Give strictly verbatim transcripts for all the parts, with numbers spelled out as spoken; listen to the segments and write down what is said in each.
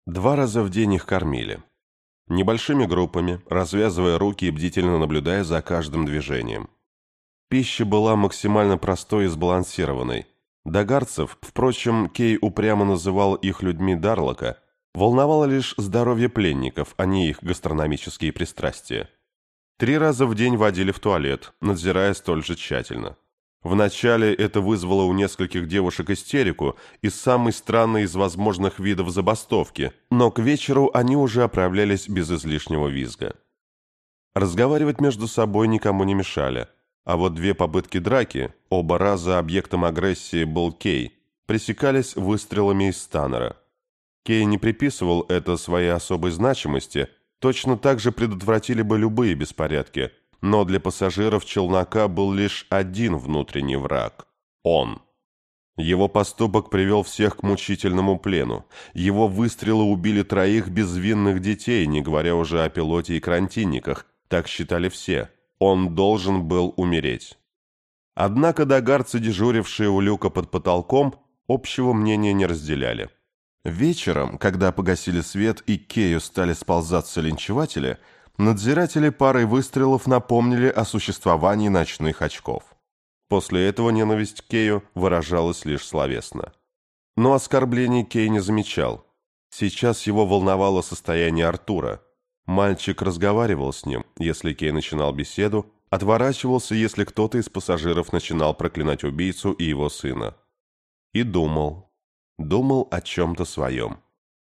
Два раза в день их кормили. Небольшими группами, развязывая руки и бдительно наблюдая за каждым движением. Пища была максимально простой и сбалансированной. Дагарцев, впрочем, Кей упрямо называл их людьми Дарлока, волновало лишь здоровье пленников, а не их гастрономические пристрастия. Три раза в день водили в туалет, надзирая столь же тщательно. Вначале это вызвало у нескольких девушек истерику и самый странный из возможных видов забастовки, но к вечеру они уже оправлялись без излишнего визга. Разговаривать между собой никому не мешали, а вот две попытки драки, оба раза объектом агрессии был Кей, пресекались выстрелами из станера. Кей не приписывал это своей особой значимости, точно так же предотвратили бы любые беспорядки, но для пассажиров челнока был лишь один внутренний враг – он. Его поступок привел всех к мучительному плену. Его выстрелы убили троих безвинных детей, не говоря уже о пилоте и карантинниках, так считали все. Он должен был умереть. Однако дагарцы, дежурившие у люка под потолком, общего мнения не разделяли. Вечером, когда погасили свет и к Кею стали сползаться линчеватели, надзиратели парой выстрелов напомнили о существовании ночных очков. После этого ненависть к Кею выражалась лишь словесно. Но оскорблений Кей не замечал. Сейчас его волновало состояние Артура. Мальчик разговаривал с ним, если Кей начинал беседу, отворачивался, если кто-то из пассажиров начинал проклинать убийцу и его сына. И думал. Думал о чем-то своем.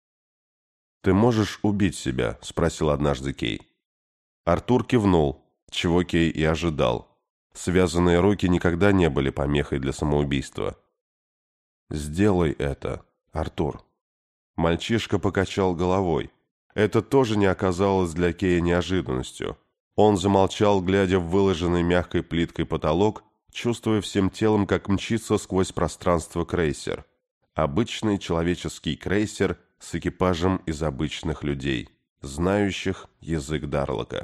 «Ты можешь убить себя?» – спросил однажды Кей. Артур кивнул, чего Кей и ожидал. Связанные руки никогда не были помехой для самоубийства. «Сделай это, Артур». Мальчишка покачал головой. Это тоже не оказалось для Кея неожиданностью. Он замолчал, глядя в выложенный мягкой плиткой потолок, чувствуя всем телом, как мчится сквозь пространство крейсер. Обычный человеческий крейсер с экипажем из обычных людей, знающих язык Дарлока.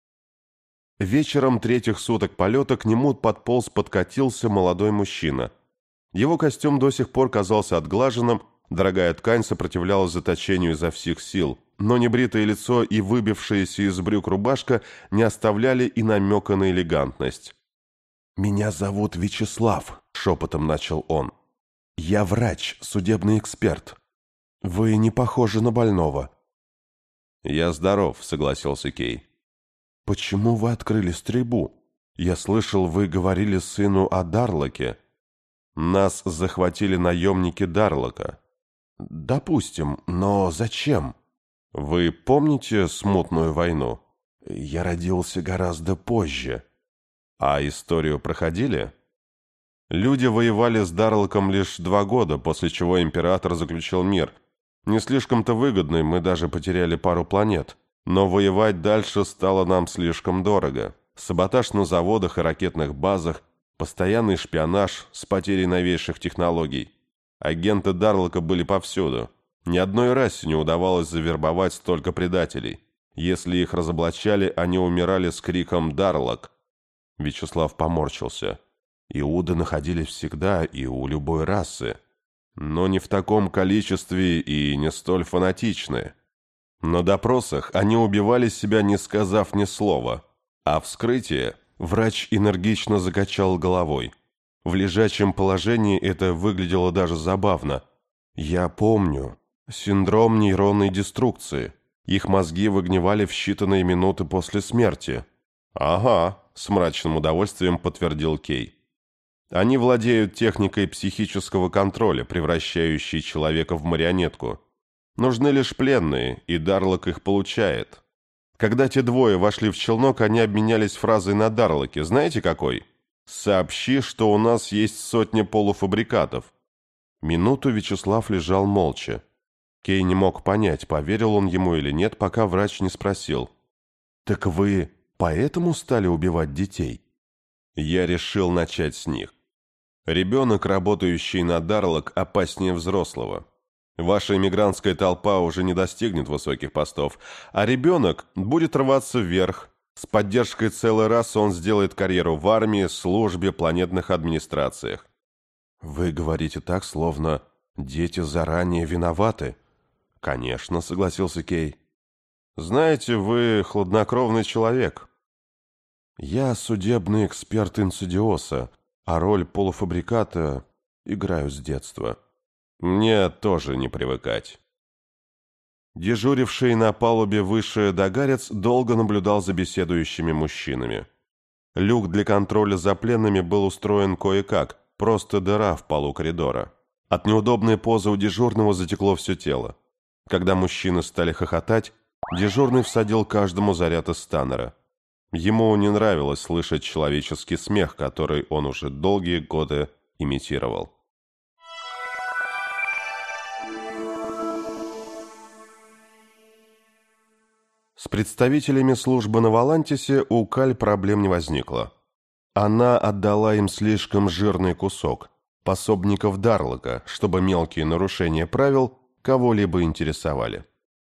Вечером третьих суток полета к нему подполз подкатился молодой мужчина. Его костюм до сих пор казался отглаженным, дорогая ткань сопротивлялась заточению изо всех сил, но небритое лицо и выбившаяся из брюк рубашка не оставляли и намека на элегантность. «Меня зовут Вячеслав», — шепотом начал он. «Я врач, судебный эксперт. Вы не похожи на больного». «Я здоров», — согласился Кей. «Почему вы открыли стрельбу? Я слышал, вы говорили сыну о Дарлоке». «Нас захватили наемники Дарлока». «Допустим, но зачем?» «Вы помните смутную войну?» «Я родился гораздо позже». «А историю проходили?» «Люди воевали с Дарлоком лишь два года, после чего император заключил мир. Не слишком-то выгодный, мы даже потеряли пару планет. Но воевать дальше стало нам слишком дорого. Саботаж на заводах и ракетных базах, постоянный шпионаж с потерей новейших технологий. Агенты Дарлока были повсюду. Ни одной расе не удавалось завербовать столько предателей. Если их разоблачали, они умирали с криком «Дарлок». Вячеслав поморщился. Иуды находились всегда и у любой расы. Но не в таком количестве и не столь фанатичны. На допросах они убивали себя, не сказав ни слова. А вскрытие врач энергично закачал головой. В лежачем положении это выглядело даже забавно. Я помню. Синдром нейронной деструкции. Их мозги выгнивали в считанные минуты после смерти. «Ага», — с мрачным удовольствием подтвердил Кей. «Они владеют техникой психического контроля, превращающей человека в марионетку. Нужны лишь пленные, и Дарлок их получает. Когда те двое вошли в челнок, они обменялись фразой на Дарлоке. Знаете какой? «Сообщи, что у нас есть сотня полуфабрикатов». Минуту Вячеслав лежал молча. Кей не мог понять, поверил он ему или нет, пока врач не спросил. «Так вы поэтому стали убивать детей?» Я решил начать с них. Ребенок, работающий на Дарлок, опаснее взрослого. Ваша эмигрантская толпа уже не достигнет высоких постов, а ребенок будет рваться вверх. С поддержкой целой расы он сделает карьеру в армии, службе, планетных администрациях. Вы говорите так, словно дети заранее виноваты. «Конечно», — согласился Кей. «Знаете, вы хладнокровный человек». «Я судебный эксперт инсидиоса, а роль полуфабриката играю с детства. Мне тоже не привыкать». Дежуривший на палубе выше догарец долго наблюдал за беседующими мужчинами. Люк для контроля за пленными был устроен кое-как, просто дыра в полу коридора. От неудобной позы у дежурного затекло все тело. Когда мужчины стали хохотать, дежурный всадил каждому заряд из станнера. Ему не нравилось слышать человеческий смех, который он уже долгие годы имитировал. С представителями службы на Валантисе у Каль проблем не возникло. Она отдала им слишком жирный кусок, пособников Дарлока, чтобы мелкие нарушения правил кого-либо интересовали.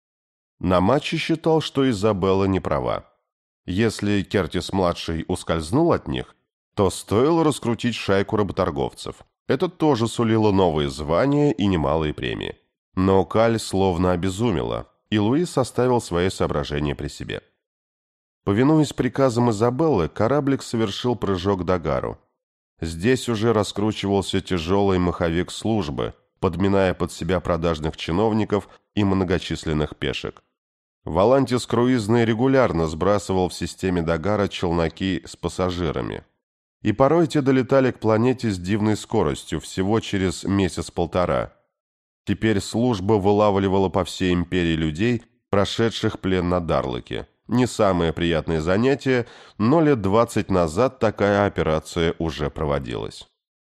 На матче считал, что Изабелла не права. Если Кертис-младший ускользнул от них, то стоило раскрутить шайку работорговцев. Это тоже сулило новые звания и немалые премии. Но Каль словно обезумела, и Луис оставил свои соображения при себе. Повинуясь приказам Изабеллы, кораблик совершил прыжок к Дагару. Здесь уже раскручивался тяжелый маховик службы, подминая под себя продажных чиновников и многочисленных пешек. Валантис круизный регулярно сбрасывал в системе Дагара челноки с пассажирами. И порой те долетали к планете с дивной скоростью, всего через месяц-полтора. Теперь служба вылавливала по всей империи людей, прошедших плен на Дарлоке. Не самое приятное занятие, но лет двадцать назад такая операция уже проводилась.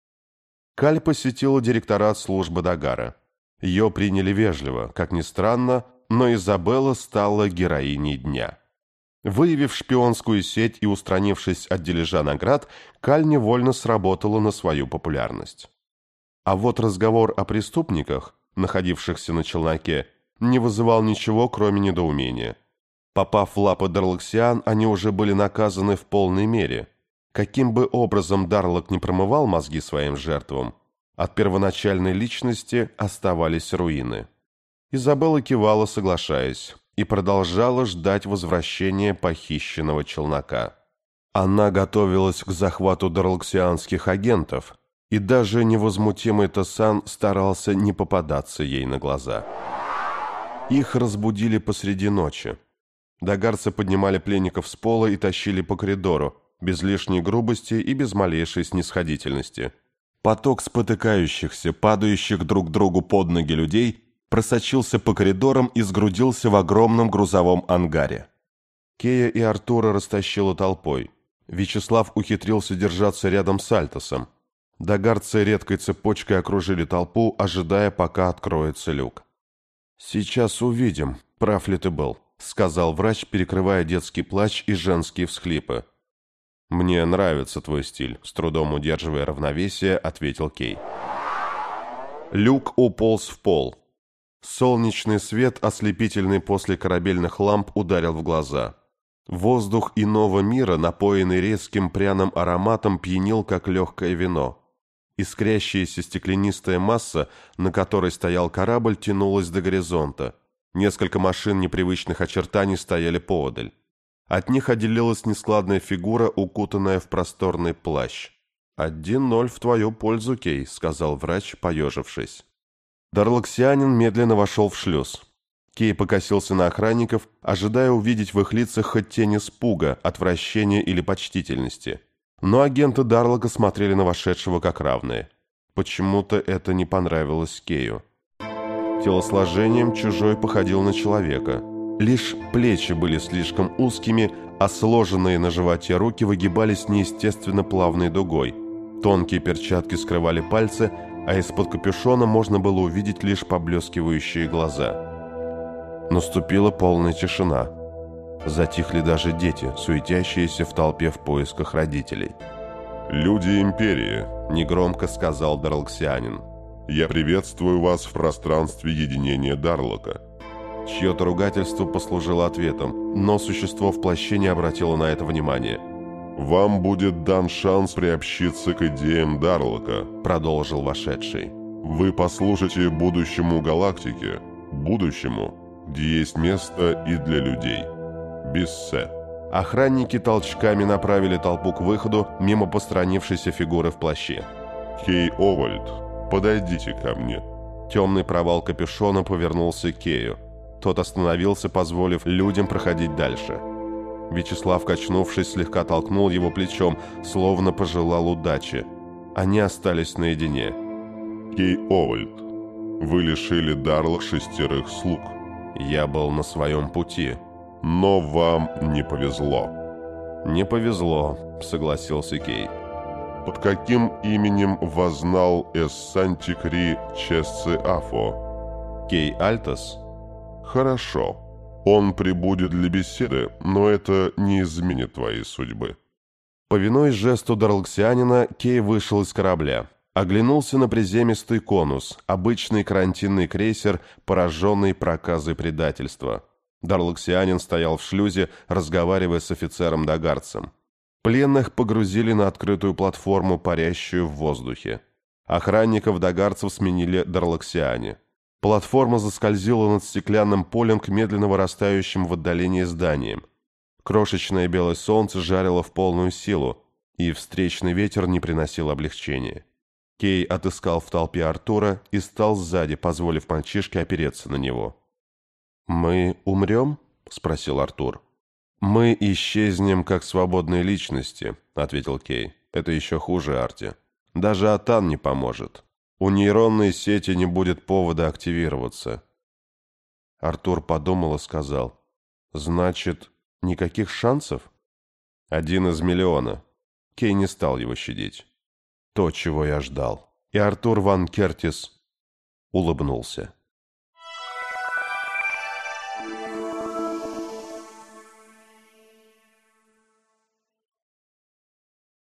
Каль посетила директорат службы Дагара. Ее приняли вежливо, как ни странно, но Изабелла стала героиней дня. Выявив шпионскую сеть и устранившись от дележа наград, Каль невольно сработала на свою популярность. А вот разговор о преступниках, находившихся на челноке, не вызывал ничего, кроме недоумения. Попав в лапы дарлоксиан, они уже были наказаны в полной мере. Каким бы образом Дарлок не промывал мозги своим жертвам, от первоначальной личности оставались руины. Изабелла кивала, соглашаясь, и продолжала ждать возвращения похищенного челнока. Она готовилась к захвату дарлоксианских агентов, и даже невозмутимый Тасан старался не попадаться ей на глаза. Их разбудили посреди ночи. Дагарцы поднимали пленников с пола и тащили по коридору, без лишней грубости и без малейшей снисходительности. Поток спотыкающихся, падающих друг другу под ноги людей просочился по коридорам и сгрудился в огромном грузовом ангаре. Кея и Артура растащила толпой. Вячеслав ухитрился держаться рядом с Альтосом. Дагарцы редкой цепочкой окружили толпу, ожидая, пока откроется люк. «Сейчас увидим, прав ли ты был», — сказал врач, перекрывая детский плач и женские всхлипы. «Мне нравится твой стиль», — с трудом удерживая равновесие, ответил Кей. Люк уполз в пол. Солнечный свет, ослепительный после корабельных ламп, ударил в глаза. Воздух иного мира, напоенный резким пряным ароматом, пьянил, как легкое вино. Искрящаяся стеклянистая масса, на которой стоял корабль, тянулась до горизонта. Несколько машин непривычных очертаний стояли поодаль. От них отделилась нескладная фигура, укутанная в просторный плащ. «Один ноль в твою пользу, Кей», — сказал врач, поежившись. Дарлоксианин медленно вошел в шлюз. Кей покосился на охранников, ожидая увидеть в их лицах хоть тень испуга, отвращения или почтительности. Но агенты Дарлока смотрели на вошедшего как равные. Почему-то это не понравилось Кею. Телосложением чужой походил на человека. Лишь плечи были слишком узкими, а сложенные на животе руки выгибались неестественно плавной дугой. Тонкие перчатки скрывали пальцы, а из-под капюшона можно было увидеть лишь поблескивающие глаза. Наступила полная тишина. Затихли даже дети, суетящиеся в толпе в поисках родителей. «Люди Империи», — негромко сказал дарлоксианин. «Я приветствую вас в пространстве единения Дарлока». Чье-то ругательство послужило ответом, но существо в плаще не обратило на это внимания. «Вам будет дан шанс приобщиться к идеям Дарлока», — продолжил вошедший. «Вы послужите будущему галактики. будущему, где есть место и для людей. Биссе. Охранники толчками направили толпу к выходу мимо посторонившейся фигуры в плаще. Кей Овальд, подойдите ко мне. Темный провал капюшона повернулся к Кею. Тот остановился, позволив людям проходить дальше. Вячеслав, качнувшись, слегка толкнул его плечом, словно пожелал удачи. Они остались наедине. Кей Овальд, вы лишили Дарла шестерых слуг. Я был на своем пути. Но вам не повезло. Не повезло, согласился Кей. Под каким именем вас знал Эссантикри Чесцы Афо? Кей Альтос? Хорошо. Он прибудет для беседы, но это не изменит твоей судьбы. Повинуясь жесту дарлаксианина, Кей вышел из корабля. Оглянулся на приземистый конус, обычный карантинный крейсер, пораженный проказой предательства. Дарлаксианин стоял в шлюзе, разговаривая с офицером-дагарцем. Пленных погрузили на открытую платформу, парящую в воздухе. Охранников-дагарцев сменили дарлаксиане. Платформа заскользила над стеклянным полем к медленно вырастающим в отдалении зданиям. Крошечное белое солнце жарило в полную силу, и встречный ветер не приносил облегчения. Кей отыскал в толпе Артура и стал сзади, позволив мальчишке опереться на него. «Мы умрем?» — спросил Артур. «Мы исчезнем, как свободные личности», — ответил Кей. «Это еще хуже, Арти. Даже Атан не поможет. У нейронной сети не будет повода активироваться». Артур подумал и сказал. «Значит, никаких шансов?» «Один из миллиона». Кей не стал его щадить. «То, чего я ждал». И Артур ван Кертис улыбнулся.